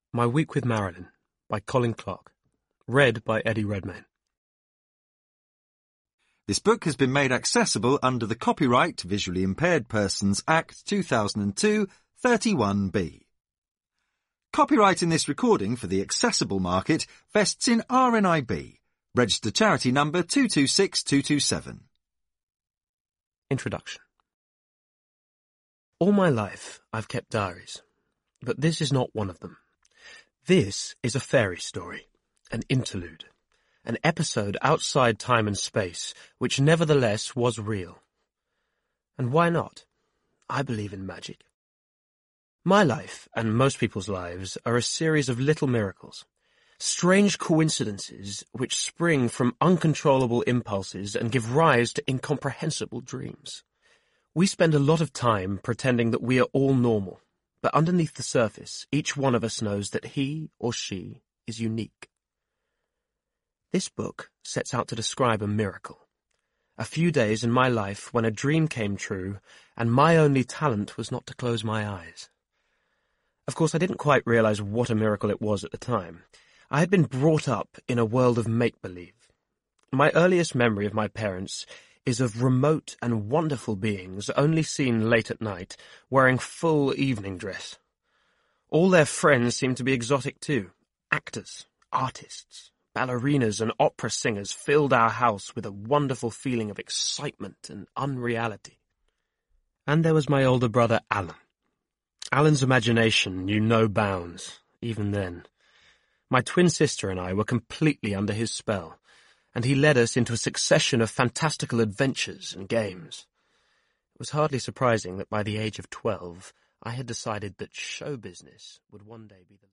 My Week with Marilyn by Colin Clark. Read by Eddie Redmayne. This book has been made accessible under the Copyright Visually Impaired Persons Act 2002 31B. Copyright in this recording for the accessible market vests in RNIB, registered charity number 226227. Introduction. All my life I've kept diaries, but this is not one of them. This is a fairy story, an interlude, an episode outside time and space, which nevertheless was real. And why not? I believe in magic. My life, and most people's lives, are a series of little miracles, strange coincidences which spring from uncontrollable impulses and give rise to incomprehensible dreams. We spend a lot of time pretending that we are all normal, but underneath the surface, each one of us knows that he or she is unique. This book sets out to describe a miracle. A few days in my life when a dream came true, and my only talent was not to close my eyes. Of course, I didn't quite realize what a miracle it was at the time. I had been brought up in a world of make-believe. My earliest memory of my parents is of remote and wonderful beings only seen late at night, wearing full evening dress. All their friends seemed to be exotic too. Actors, artists, ballerinas and opera singers filled our house with a wonderful feeling of excitement and unreality. And there was my older brother Alan. Alan's imagination knew no bounds, even then. My twin sister and I were completely under his spell, and he led us into a succession of fantastical adventures and games. It was hardly surprising that by the age of 12, I had decided that show business would one day be the